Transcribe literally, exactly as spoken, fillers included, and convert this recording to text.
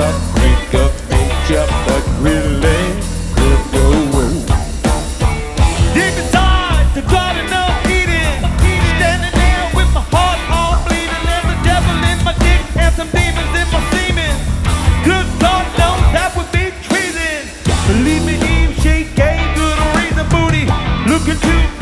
some freak of nature, but really could go. Deep inside the garden of Eden, standing there with my heart all bleeding. There's a devil in my dick and some demons in my semen. Good God knows that would be treason. Believe me, Eve, she gave good a reason, booty. Looking to